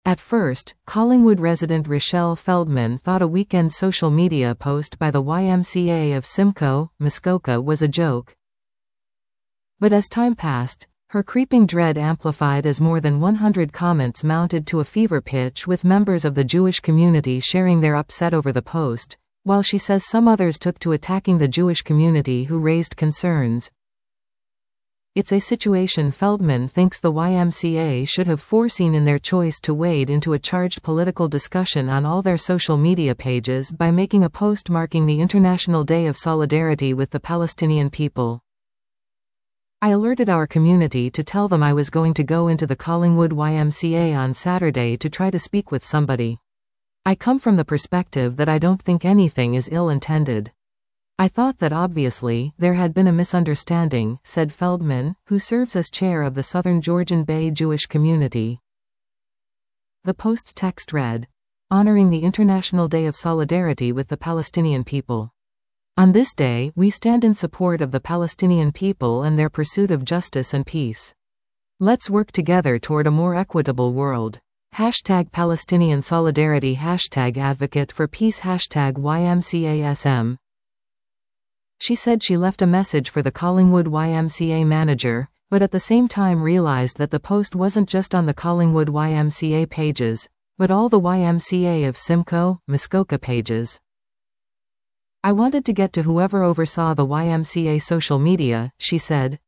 At first, Collingwood resident Rochelle Feldman thought a weekend social media post by the YMCA of Simcoe, Muskoka was a joke. But as time passed, her creeping dread amplified as more than 100 comments mounted to a fever pitch, with members of the Jewish community sharing their upset over the post, while she says some others took to attacking the Jewish community who raised concerns. It's a situation Feldman thinks the YMCA should have foreseen in their choice to wade into a charged political discussion on all their social media pages by making a post marking the International Day of Solidarity with the Palestinian people. I alerted our community to tell them I was going to go into the Collingwood YMCA on Saturday to try to speak with somebody. I come from the perspective that I don't think anything is ill-intended. I thought that obviously there had been a misunderstanding, said Feldman, who serves as chair of the Southern Georgian Bay Jewish community. The post's text read, "Honoring the International Day of Solidarity with the Palestinian people. On this day, we stand in support of the Palestinian people and their pursuit of justice and peace. Let's work together toward a more equitable world. #Palestinian Solidarity #Advocate for Peace #YMCASM." She said she left a message for the Collingwood YMCA manager, but at the same time realized that the post wasn't just on the Collingwood YMCA pages, but all the YMCA of Simcoe, Muskoka pages. "I wanted to get to whoever oversaw the YMCA social media," she said.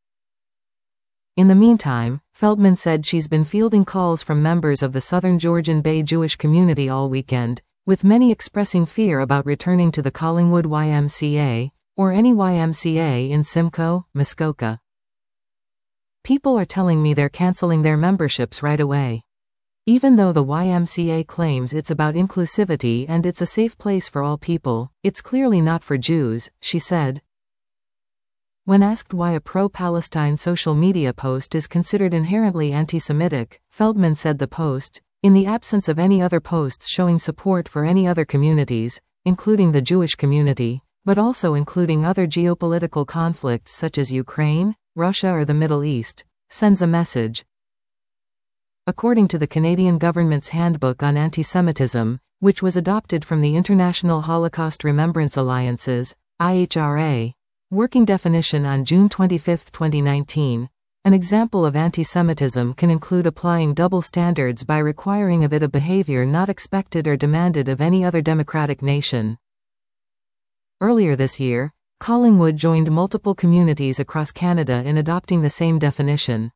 In the meantime, Feldman said she's been fielding calls from members of the Southern Georgian Bay Jewish community all weekend, with many expressing fear about returning to the Collingwood YMCA, or any YMCA in Simcoe, Muskoka. "People are telling me they're canceling their memberships right away. Even though the YMCA claims it's about inclusivity and it's a safe place for all people, it's clearly not for Jews," she said. When asked why a pro-Palestine social media post is considered inherently anti-Semitic, Feldman said the post, in the absence of any other posts showing support for any other communities, including the Jewish community, but also including other geopolitical conflicts such as Ukraine, Russia or the Middle East, sends a message. According to the Canadian government's Handbook on Anti-Semitism, which was adopted from the International Holocaust Remembrance Alliance's IHRA working definition on June 25, 2019, an example of anti-Semitism can include applying double standards by requiring of it a behavior not expected or demanded of any other democratic nation. Earlier this year, Collingwood joined multiple communities across Canada in adopting the same definition.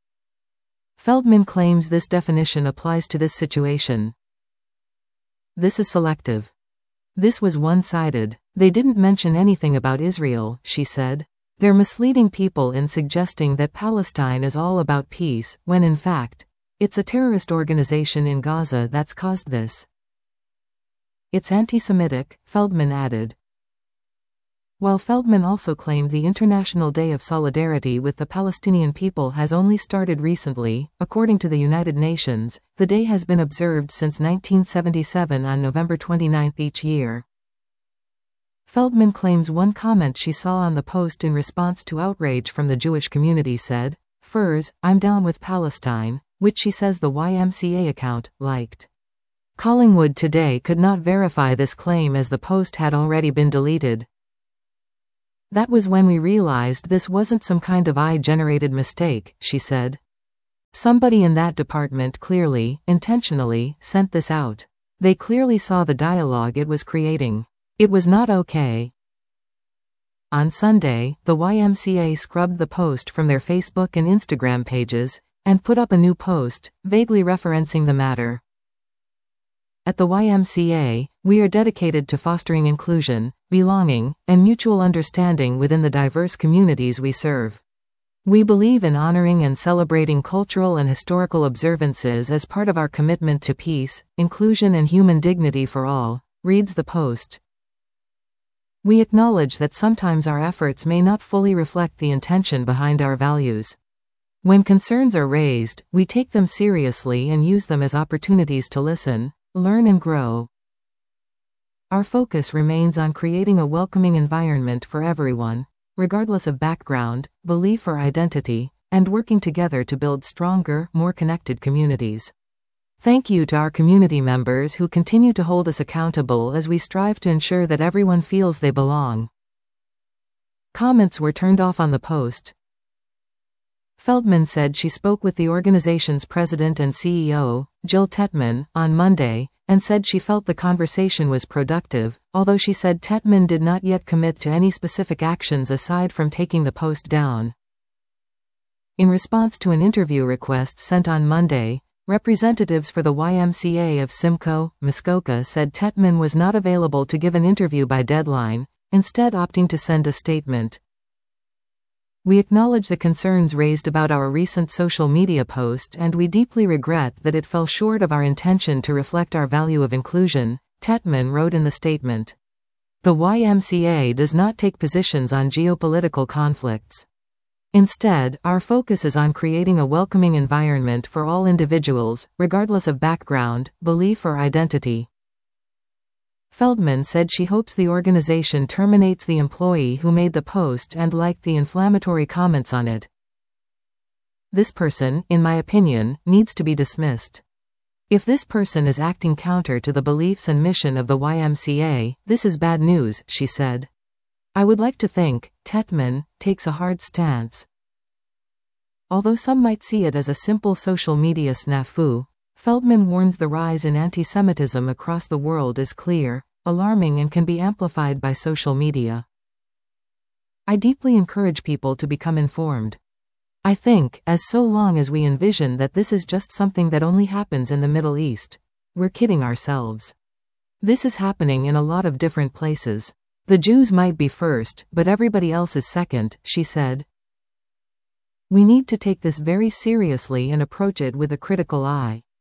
Feldman claims this definition applies to this situation. "This is selective. This was one-sided. They didn't mention anything about Israel," she said. "They're misleading people in suggesting that Palestine is all about peace, when in fact, it's a terrorist organization in Gaza that's caused this. It's anti-Semitic," Feldman added. While Feldman also claimed the International Day of Solidarity with the Palestinian people has only started recently, according to the United Nations, the day has been observed since 1977 on November 29 each year. Feldman claims one comment she saw on the post in response to outrage from the Jewish community said, "Furs, I'm down with Palestine," which she says the YMCA account liked. Collingwood today could not verify this claim as the post had already been deleted. "That was when we realized this wasn't some kind of AI-generated mistake," she said. "Somebody in that department clearly, intentionally, sent this out. They clearly saw the dialogue it was creating. It was not okay." On Sunday, the YMCA scrubbed the post from their Facebook and Instagram pages, and put up a new post, vaguely referencing the matter. "At the YMCA, we are dedicated to fostering inclusion, belonging, and mutual understanding within the diverse communities we serve. We believe in honoring and celebrating cultural and historical observances as part of our commitment to peace, inclusion and human dignity for all," reads the post. "We acknowledge that sometimes our efforts may not fully reflect the intention behind our values. When concerns are raised, we take them seriously and use them as opportunities to listen, learn and grow. Our focus remains on creating a welcoming environment for everyone, regardless of background, belief or identity, and working together to build stronger, more connected communities. Thank you to our community members who continue to hold us accountable as we strive to ensure that everyone feels they belong." Comments were turned off on the post. Feldman said she spoke with the organization's president and CEO, Jill Tetman, on Monday, and said she felt the conversation was productive, although she said Tetman did not yet commit to any specific actions aside from taking the post down. In response to an interview request sent on Monday, representatives for the YMCA of Simcoe, Muskoka said Tetman was not available to give an interview by deadline, instead opting to send a statement. "We acknowledge the concerns raised about our recent social media post and we deeply regret that it fell short of our intention to reflect our value of inclusion," Tetman wrote in the statement. The YMCA does not take positions on geopolitical conflicts. Instead, our focus is on creating a welcoming environment for all individuals, regardless of background, belief or identity. Feldman said she hopes the organization terminates the employee who made the post and liked the inflammatory comments on it. "This person, in my opinion, needs to be dismissed. If this person is acting counter to the beliefs and mission of the YMCA, this is bad news," she said. "I would like to think," Tetman takes a hard stance. Although some might see it as a simple social media snafu, Feldman warns the rise in anti-Semitism across the world is clear, alarming and can be amplified by social media. "I deeply encourage people to become informed. I think, as so long as we envision that this is just something that only happens in the Middle East, we're kidding ourselves. This is happening in a lot of different places. The Jews might be first, but everybody else is second," she said. "We need to take this very seriously and approach it with a critical eye.